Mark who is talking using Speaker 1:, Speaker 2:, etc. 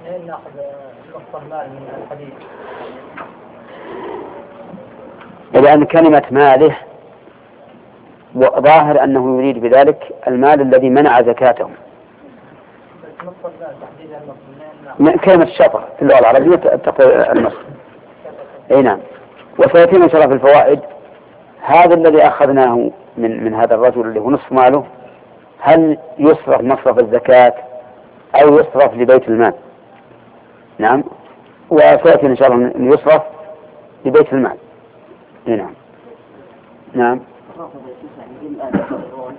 Speaker 1: نأخذ نصف المال من الحديث.
Speaker 2: لأن كلمة ماله ظاهر أنه يريد بذلك المال الذي منع زكاته. كلمة الشطر في اللغة العربية تقول النصف. أي نعم. وسيأتينا إن شاء الله في الفوائد هذا الذي أخذناه من هذا الرجل اللي هو نصف ماله هل يصرف مصرف الزكاة أو يصرف لبيت المال؟ نعم. وسيأتينا إن شاء الله أن يصرف لبيت المال. نعم. نعم.